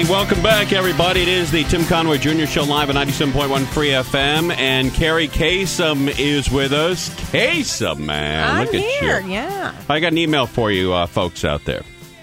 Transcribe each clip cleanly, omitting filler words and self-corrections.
welcome back, everybody. It is the Tim Conway Jr. Show live at 97.1 Free FM, and Carrie Kasem is with us. Kasem, man. I'm Look at here, you. yeah. I got an email for you folks out there.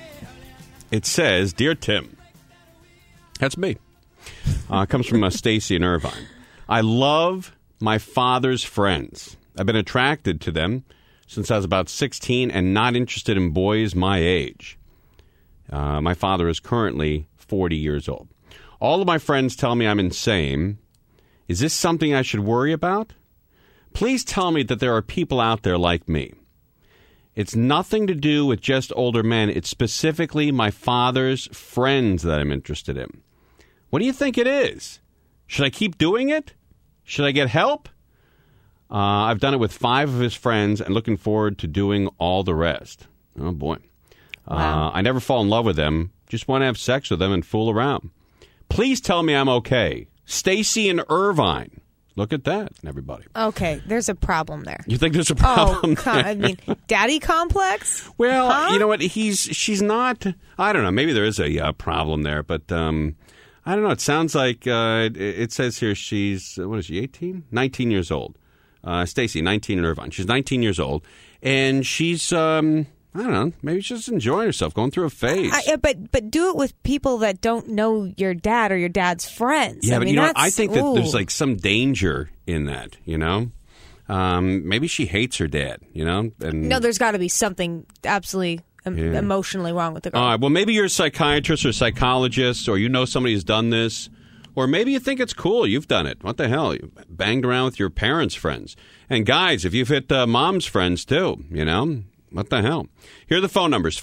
It says, Dear Tim, that's me. It comes from Stacy in Irvine. I love my father's friends. I've been attracted to them since I was about 16 and not interested in boys my age. My father is currently 40 years old. All of my friends tell me I'm insane. Is this something I should worry about? Please tell me that there are people out there like me. It's nothing to do with just older men. It's specifically my father's friends that I'm interested in. What do you think it is? Should I keep doing it? Should I get help? I've done it with 5 of his friends and looking forward to doing all the rest. Oh, boy. Wow. I never fall in love with them. Just want to have sex with them and fool around. Please tell me I'm okay. Stacy in Irvine. Look at that, everybody. Okay, there's a problem there. You think there's a problem there? I mean, daddy complex? Well, Huh? you know what? She's not. I don't know. Maybe there is a problem there, but I don't know. It sounds like it says here she's, what is she, 18? 19 years old. Stacy, 19 in Irvine. She's 19 years old, and she's, I don't know, maybe she's just enjoying herself, going through a phase. But do it with people that don't know your dad or your dad's friends. Yeah, I but mean, you know, that's, I think that there's like some danger in that, you know? Maybe she hates her dad, you know? And No, there's got to be something absolutely emotionally wrong with the girl. All right, well, maybe you're a psychiatrist or psychologist, or you know somebody who's done this, or maybe you think it's cool. You've done it. What the hell? You banged around with your parents' friends. And guys, if you've hit mom's friends too, you know? What the hell? Here are the phone numbers.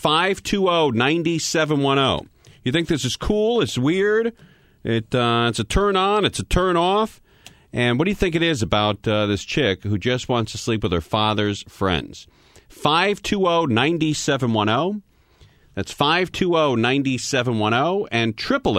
520-9710. You think this is cool? It's weird? It's a turn on? It's a turn off? And what do you think it is about this chick who just wants to sleep with her father's friends? 520-9710. That's 520-9710 and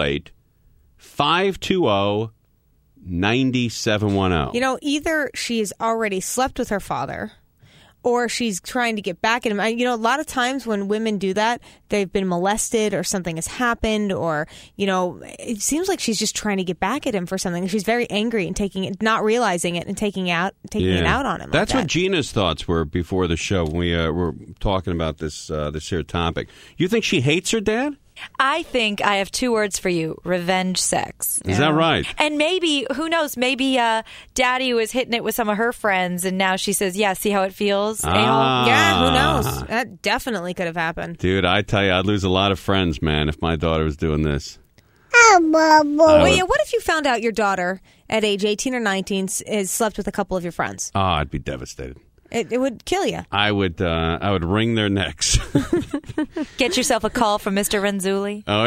888-520-9710. You know, either she's already slept with her father or she's trying to get back at him. You know, a lot of times when women do that, they've been molested or something has happened, or, you know, it seems like she's just trying to get back at him for something. She's very angry and taking it, not realizing it and taking it out on him. That's like what Gina's thoughts were before the show when we were talking about this here topic. You think she hates her dad? I think I have 2 words for you: revenge sex. Is that right? And maybe, who knows, maybe Daddy was hitting it with some of her friends, and now she says, yeah, see how it feels? Yeah, who knows? That definitely could have happened. Dude, I tell you, I'd lose a lot of friends, man, if my daughter was doing this. Well, yeah, what if you found out your daughter at age 18 or 19 has slept with a couple of your friends? Oh, I'd be devastated. It would kill you. I would wring their necks. Get yourself a call from Mr. Renzulli. Oh,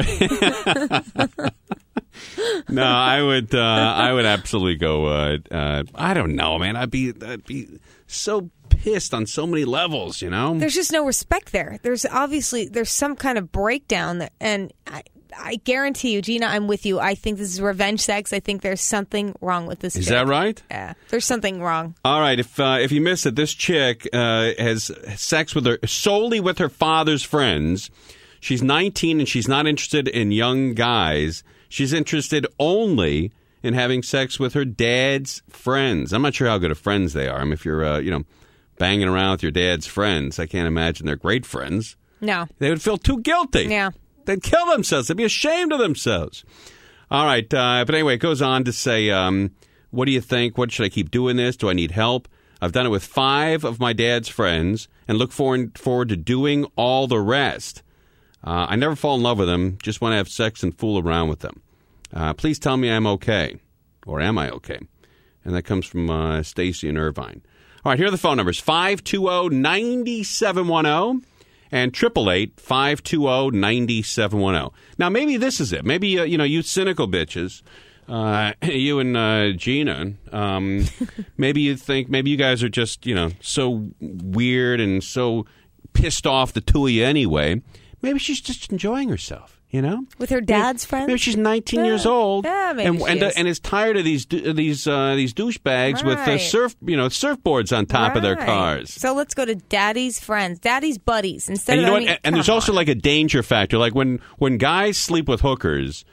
no, I would absolutely go. I don't know, man. I'd be so pissed on so many levels, you know. There's just no respect there. There's some kind of breakdown, and I guarantee you, Gina, I'm with you. I think this is revenge sex. I think there's something wrong with this. Is chick. that right? Yeah, there's something wrong. All right, if you missed it, this chick has sex solely with her father's friends. She's 19 and she's not interested in young guys. She's interested only in having sex with her dad's friends. I'm not sure how good of friends they are. I mean, if you're banging around with your dad's friends, I can't imagine they're great friends. No, they would feel too guilty. Yeah. They'd kill themselves. They'd be ashamed of themselves. All right. But anyway, it goes on to say, what do you think? What should I keep doing this? Do I need help? I've done it with 5 of my dad's friends and look forward to doing all the rest. I never fall in love with them. Just want to have sex and fool around with them. Please tell me I'm okay. Or am I okay? And that comes from Stacy in Irvine. All right. Here are the phone numbers. 520-9710. And 888-520-9710. Now, maybe this is it. Maybe, you cynical bitches, you and Gina, maybe you think, maybe you guys are just, so weird and so pissed off, the two of you anyway. Maybe she's just enjoying herself. With her dad's friends. Maybe she's 19 years old, yeah, maybe and is tired of these douchebags with surfboards on top of their cars. So let's go to daddy's friends, daddy's buddies instead. And you know what? And there's also like a danger factor. Like when guys sleep with hookers,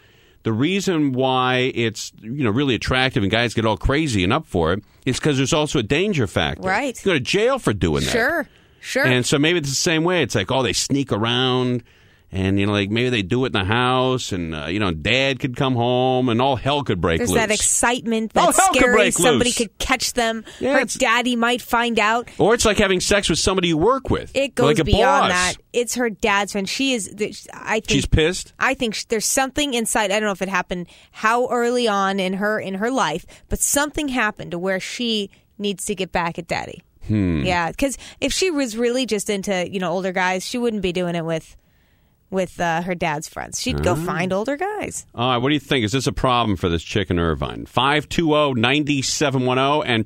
The reason why it's really attractive and guys get all crazy and up for it is because there's also a danger factor. Right. You go to jail for doing that. Sure. And so maybe it's the same way. It's like, oh, they sneak around, and like maybe they do it in the house, and Dad could come home, and all hell could break There's loose. that excitement, All that's hell could scary. break Somebody loose. could catch them. Yeah, Her it's- daddy might find out. Or it's like having sex with somebody you work with. It goes like a beyond boss. that. It's her dad's friend. She is. I think She's pissed. I think there's something inside. I don't know if it happened how early on in her life, but something happened to where she needs to get back at daddy. Yeah, because if she was really just into older guys, she wouldn't be doing it with her dad's friends. She'd go find older guys. All right, what do you think? Is this a problem for this chick in Irvine? 520-9710 and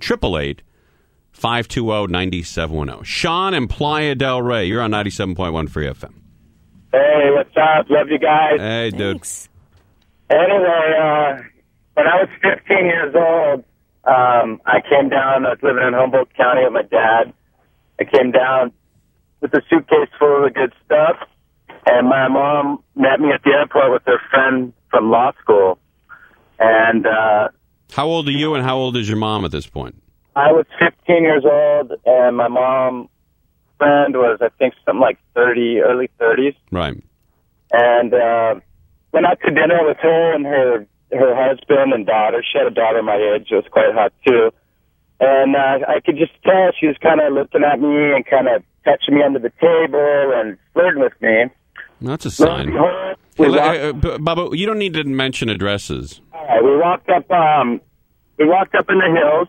888-520-9710. Sean in Playa del Rey, you're on 97.1 Free FM. Hey, what's up? Love you guys. Hey, dude. Thanks. Anyway, when I was 15 years old, I came down. I was living in Humboldt County with my dad. I came down with a suitcase full of good stuff, and my mom met me at the airport with her friend from law school. And How old are you and how old is your mom at this point? I was 15 years old, and my mom's friend was, I think, something like 30, early 30s. Right. And went out to dinner with her and her husband and daughter. She had a daughter my age. It was quite hot, too. And I could just tell she was kind of looking at me and kind of touching me under the table and flirting with me. That's a sign. We Bubba, you don't need to mention addresses. All right, we walked up in the hills,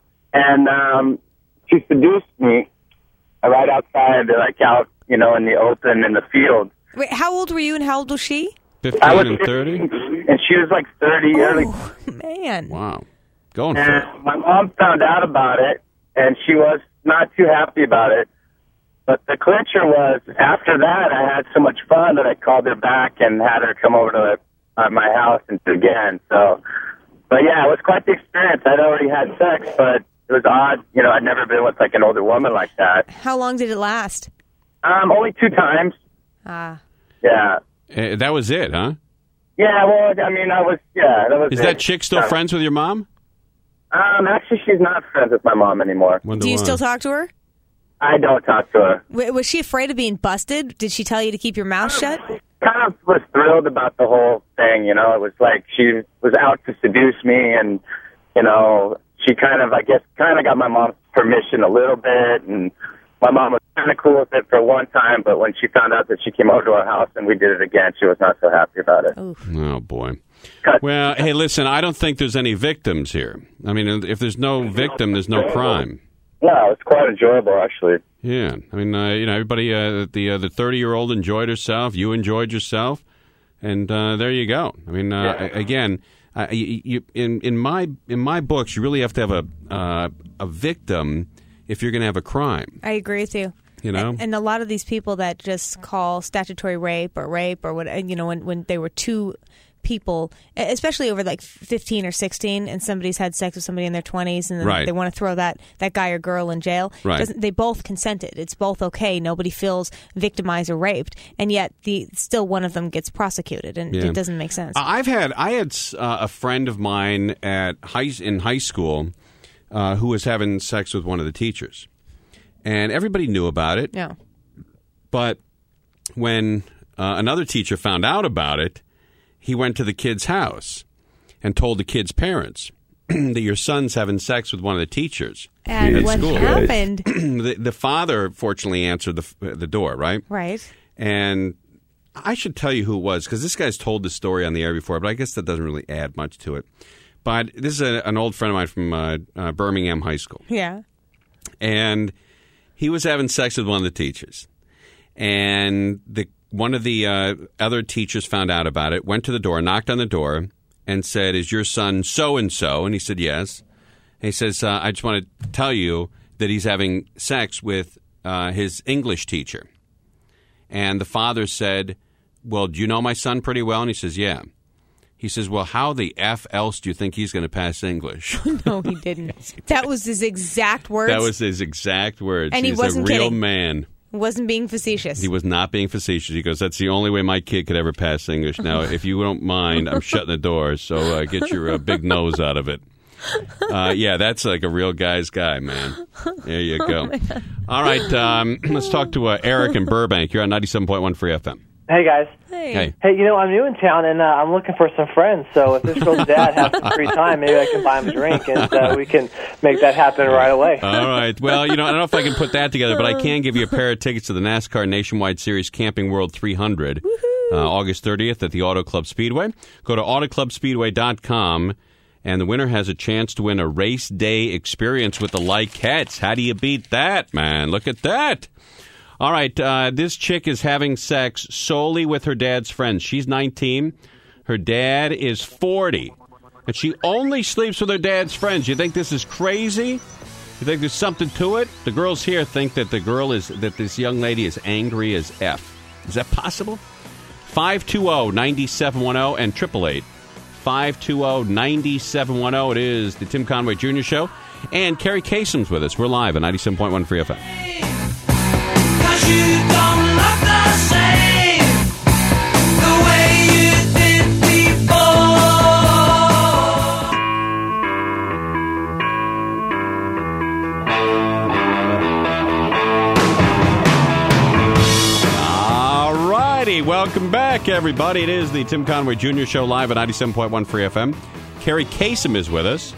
and she seduced me right outside, like out, in the open in the field. Wait, how old were you and how old was she? 15 I was and 30? 15, and she was like 30, early. Oh, man. Wow. Going for it. And my mom found out about it, and she was not too happy about it. But the clincher was, after that, I had so much fun that I called her back and had her come over to my house and again. So, but yeah, it was quite the experience. I'd already had sex, but it was odd. I'd never been with like an older woman like that. How long did it last? Only 2 times. Ah. Yeah. That was it, huh? Yeah, well, I mean, that was Is it. that chick still friends with your mom? Actually, she's not friends with my mom anymore. Wonder Do you why. still talk to her? I don't talk to her. Was she afraid of being busted? Did she tell you to keep your mouth shut? Kind of was thrilled about the whole thing, It was like she was out to seduce me, and, she kind of, I guess, got my mom's permission a little bit, and my mom was kind of cool with it for one time, but when she found out that she came over to our house and we did it again, she was not so happy about it. Oh, boy. Well, hey, listen, I don't think there's any victims here. I mean, if there's no victim, there's no crime. No, it's quite enjoyable, actually. Yeah. I mean, everybody, the 30-year-old enjoyed herself. You enjoyed yourself. And there you go. I mean, again, in my books, you really have to have a victim if you're going to have a crime. I agree with you. And a lot of these people that just call statutory rape or what, when they were two people, especially over like 15 or 16, and somebody's had sex with somebody in their 20s, and then they want to throw that guy or girl in jail. Right. They both consented. It's both okay. Nobody feels victimized or raped, and yet still one of them gets prosecuted, and it doesn't make sense. I had a friend of mine in high school who was having sex with one of the teachers, and everybody knew about it. Yeah. But when another teacher found out about it, he went to the kid's house and told the kid's parents that your son's having sex with one of the teachers. And what happened? The father, fortunately, answered the door, right? Right. And I should tell you who it was, because this guy's told this story on the air before, but I guess that doesn't really add much to it. But this is an old friend of mine from Birmingham High School. Yeah. And he was having sex with one of the teachers. And one of the other teachers found out about it, went to the door, knocked on the door, and said, "Is your son so-and-so?" And he said, "Yes." And he says, "I just want to tell you that he's having sex with his English teacher." And the father said, "Well, do you know my son pretty well?" And he says, "Yeah." He says, "Well, how the F else do you think he's going to pass English?" No, he didn't. That was his exact words? That was his exact words. And he He's wasn't a real kidding. man. Wasn't being facetious. He was not being facetious. He goes, that's the only way my kid could ever pass English. Now, if you don't mind, I'm shutting the door, so get your big nose out of it. Yeah, that's like a real guy's guy, man. There you go. All right, let's talk to Eric in Burbank. You're on 97.1 Free FM. Hey, guys. Hey. Hey, I'm new in town, and I'm looking for some friends. So if this girl's dad has some free time, maybe I can buy him a drink, and we can make that happen right away. All right. Well, I don't know if I can put that together, but I can give you a pair of tickets to the NASCAR Nationwide Series Camping World 300, August 30th at the Auto Club Speedway. Go to autoclubspeedway.com, and the winner has a chance to win a race day experience with the Likettes. How do you beat that, man? Look at that. All right, this chick is having sex solely with her dad's friends. She's 19. Her dad is 40. And she only sleeps with her dad's friends. You think this is crazy? You think there's something to it? The girls here think that this young lady is angry as F. Is that possible? 520-9710 and 888-520-9710. It is the Tim Conway Jr. Show. And Carrie Kasem's with us. We're live on 97.1 Free FM. You don't look the same the way you did before. All righty, welcome back, everybody. It is the Tim Conway Jr. Show live at 97.1 Free FM. Carrie Kasem is with us.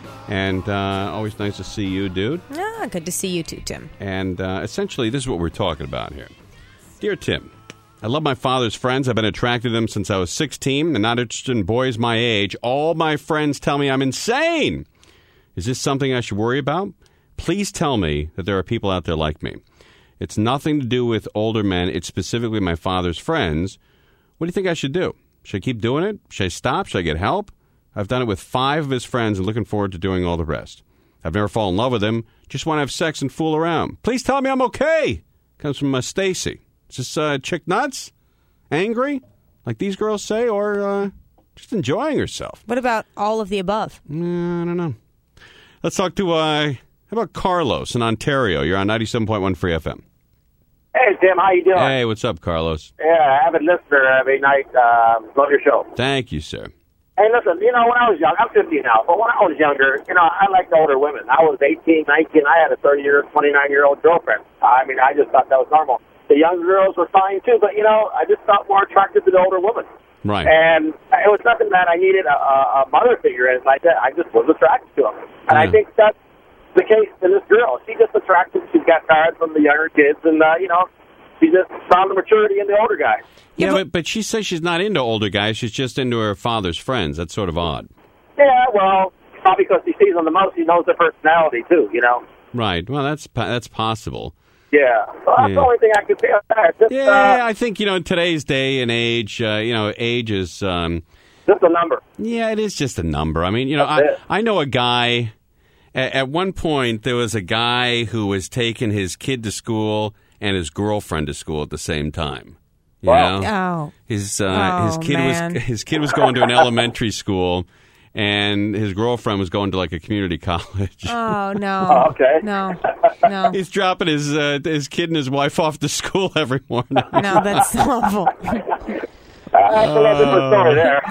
And always nice to see you, dude. Good to see you too, Tim. And essentially, this is what we're talking about here. Dear Tim, I love my father's friends. I've been attracted to them since I was 16 and not interested in boys my age. All my friends tell me I'm insane. Is this something I should worry about? Please tell me that there are people out there like me. It's nothing to do with older men. It's specifically my father's friends. What do you think I should do? Should I keep doing it? Should I stop? Should I get help? I've done it with 5 of his friends and looking forward to doing all the rest. I've never fallen in love with him. Just want to have sex and fool around. Please tell me I'm okay. Comes from Stacy. Is this chick nuts? Angry? Like these girls say? Or just enjoying herself? What about all of the above? I don't know. Let's talk to, how about Carlos in Ontario? You're on 97.1 Free FM. Hey, Tim, how you doing? Hey, what's up, Carlos? Yeah, avid listener every night. Love your show. Thank you, sir. Hey, listen, when I was young, I'm 50 now, but when I was younger, I liked older women. I was 18, 19, I had a 30-year, 29-year-old girlfriend. I mean, I just thought that was normal. The younger girls were fine, too, but, I just felt more attracted to the older women. Right. And it was nothing that I needed a mother figure in like that. I just was attracted to them. And I think that's the case in this girl. She just attracted, she got tired from the younger kids, and, she just found the maturity in the older guys. Yeah, but she says she's not into older guys. She's just into her father's friends. That's sort of odd. Yeah, well, probably because he sees them the most. He knows their personality, too, Right. Well, that's possible. Yeah. Well, that's the only thing I could say on that. Just, I think, in today's day and age, age is... just a number. Yeah, it is just a number. I mean, I know a guy... At one point, there was a guy who was taking his kid to school and his girlfriend to school at the same time. You know? His kid was going to an elementary school, and his girlfriend was going to like a community college. Oh no! Oh, okay. No. He's dropping his kid and his wife off to school every morning. No, that's awful. That's a little different story there.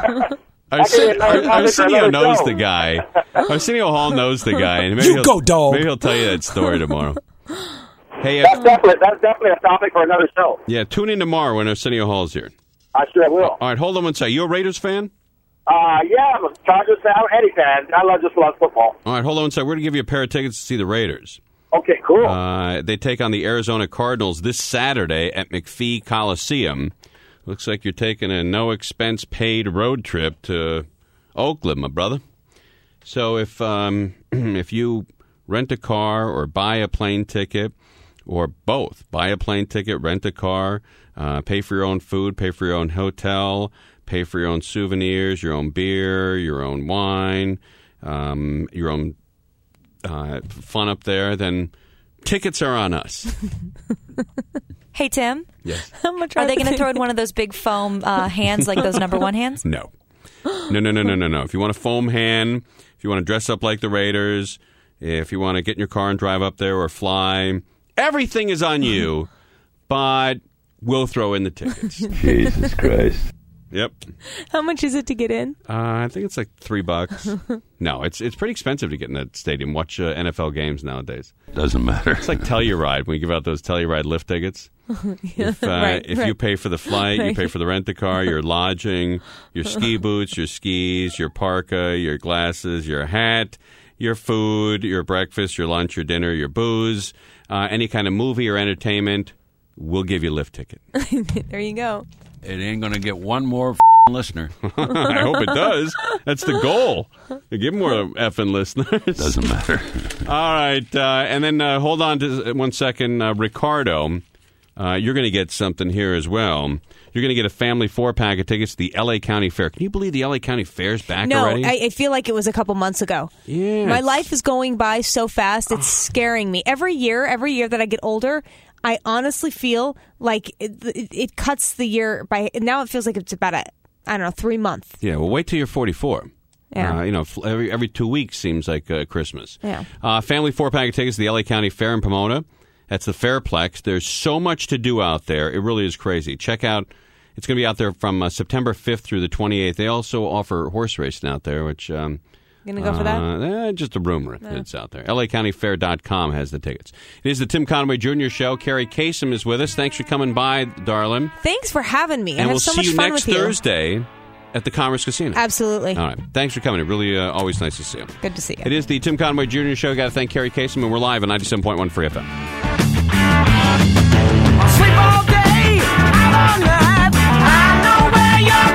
Arsenio knows the guy. Arsenio Hall knows the guy, and maybe he'll tell you that story tomorrow. Hey, that's definitely a topic for another show. Yeah, tune in tomorrow when Arsenio Hall's here. I sure will. All right, hold on one second. You a Raiders fan? Yeah, I'm a Chargers fan. I'm an Eddie fan. I love football. All right, hold on one second. We're going to give you a pair of tickets to see the Raiders. Okay, cool. They take on the Arizona Cardinals this Saturday at McPhee Coliseum. Looks like you're taking a no-expense-paid road trip to Oakland, my brother. So if you rent a car or buy a plane ticket, or both, buy a plane ticket, rent a car, pay for your own food, pay for your own hotel, pay for your own souvenirs, your own beer, your own wine, your own fun up there, then tickets are on us. Hey, Tim. Yes. How much Are they going to throw in one of those big foam hands like those number one hands? No. No. If you want a foam hand, if you want to dress up like the Raiders, if you want to get in your car and drive up there or fly, everything is on you. but we'll throw in the tickets. Jesus Christ. Yep. How much is it to get in? I think it's like $3. No, it's pretty expensive to get in that stadium. Watch NFL games nowadays. Doesn't matter. It's like Telluride. We give out those Telluride lift tickets. If you pay for the flight, you pay for the rent-a-car, your lodging, your ski boots, your skis, your parka, your glasses, your hat, your food, your breakfast, your lunch, your dinner, your booze, any kind of movie or entertainment, we'll give you a lift ticket. There you go. It ain't going to get one more listener. I hope it does. That's the goal. Give more effing listeners. Doesn't matter. All right. And then hold on to 1 second. Ricardo, you're going to get something here as well. You're going to get a family 4-pack of tickets to the L.A. County Fair. Can you believe the L.A. County Fair's back already? No, I feel like it was a couple months ago. Yeah. My life is going by so fast. It's scaring me. Every year that I get older, I honestly feel like it cuts the year by. Now it feels like it's about 3 months. Yeah, well, wait till you're 44. Yeah. Every 2 weeks seems like Christmas. Yeah. Family 4-pack of tickets to the L.A. County Fair in Pomona. That's the Fairplex. There's so much to do out there. It really is crazy. Check out. It's going to be out there from September 5th through the 28th. They also offer horse racing out there, which. Going to go for that? Just a rumor that it's out there. LACountyFair.com has the tickets. It is the Tim Conway Jr. Show. Carrie Kasem is with us. Thanks for coming by, darling. Thanks for having me. And I have we'll so see much you fun next with Thursday at the Commerce Casino. Absolutely. All right. Thanks for coming. It really always nice to see you. Good to see you. It is the Tim Conway Jr. Show. Got to thank Carrie Kasem, and we're live on 97.1 Free FM. I sleep all day, out all night. I know where you're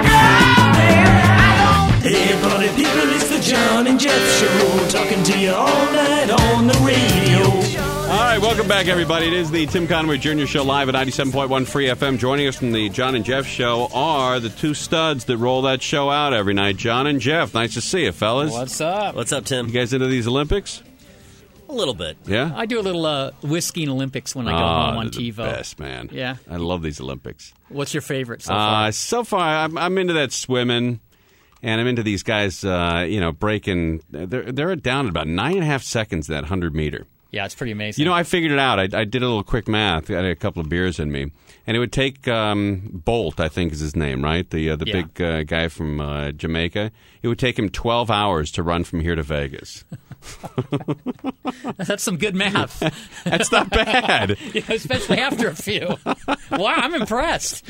going. Hey, party people, it's the John and Jeff Show. Talking to you all night on the radio. All right, welcome back, everybody. It is the Tim Conway Jr. Show live at 97.1 Free FM. Joining us from the John and Jeff Show are the two studs that roll that show out every night, John and Jeff. Nice to see you, fellas. What's up? What's up, Tim? You guys into these Olympics? A little bit. Yeah? I do a little whiskey Olympics when I go home on TiVo. Best, man. Yeah. I love these Olympics. What's your favorite so far? So far, I'm into that swimming, and I'm into these guys, breaking. They're down at about 9.5 seconds, that 100-meter. Yeah, it's pretty amazing. I figured it out. I did a little quick math. I had a couple of beers in me. And it would take Bolt, I think is his name, right? The big guy from Jamaica. It would take him 12 hours to run from here to Vegas. That's some good math. That's not bad. Yeah, especially after a few. Wow, I'm impressed.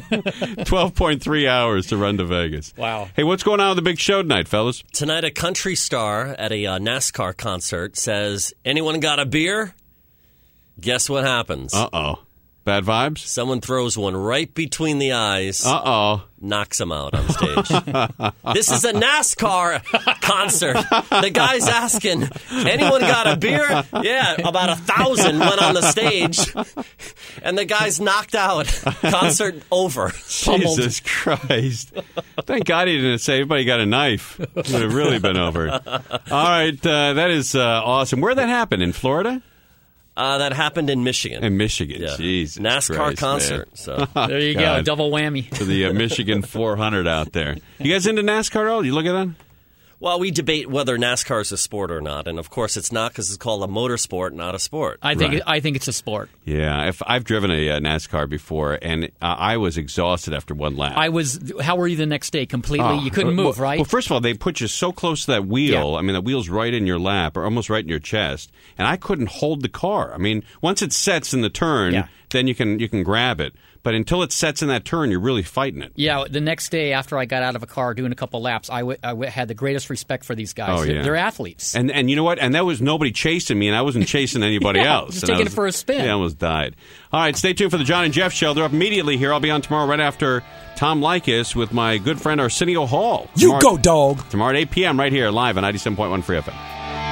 12.3 hours to run to Vegas. Wow. Hey, what's going on with the big show tonight, fellas? Tonight, a country star at a NASCAR concert says, "Anyone got a beer?" Guess what happens? Uh-oh. Bad vibes? Someone throws one right between the eyes. Uh-oh. Knocks him out on stage. This is a NASCAR concert. The guy's asking, anyone got a beer? Yeah, about 1,000 went on the stage. And the guy's knocked out. Concert over. Jesus Christ. Thank God he didn't say everybody got a knife. It would have really been over. All right, that is awesome. Where'd that happen? In Florida? That happened in Michigan. In Michigan, yeah. Jesus NASCAR Christ, concert. Man. So there you go, double whammy. To the Michigan 400 out there. You guys into NASCAR at all? You look at that? Well, we debate whether NASCAR is a sport or not, and of course it's not because it's called a motorsport, not a sport. I think it's a sport. Yeah, I've driven a NASCAR before, and I was exhausted after one lap. How were you the next day? Completely, you couldn't move, right? Well, first of all, they put you so close to that wheel. Yeah. I mean, the wheel's right in your lap, or almost right in your chest, and I couldn't hold the car. I mean, once it sets in the turn, then you can grab it. But until it sets in that turn, you're really fighting it. Yeah, the next day after I got out of a car doing a couple laps, I had the greatest respect for these guys. Oh, yeah. They're athletes. And you know what? And that was nobody chasing me, and I wasn't chasing anybody else. Just taking it for a spin. Yeah, I almost died. All right, stay tuned for the John and Jeff Show. They're up immediately here. I'll be on tomorrow right after Tom Leykis with my good friend Arsenio Hall. You go, dog. Tomorrow at 8 p.m. right here, live on 97.1 Free FM.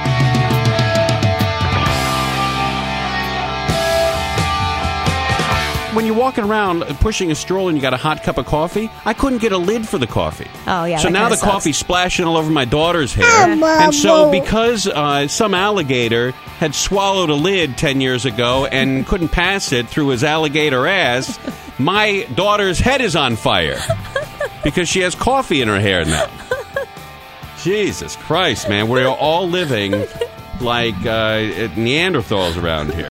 When you're walking around pushing a stroller and you got a hot cup of coffee, I couldn't get a lid for the coffee. Oh, yeah. So now the coffee's splashing all over my daughter's hair. And so because some alligator had swallowed a lid 10 years ago and couldn't pass it through his alligator ass, my daughter's head is on fire because she has coffee in her hair now. Jesus Christ, man. We're all living like Neanderthals around here.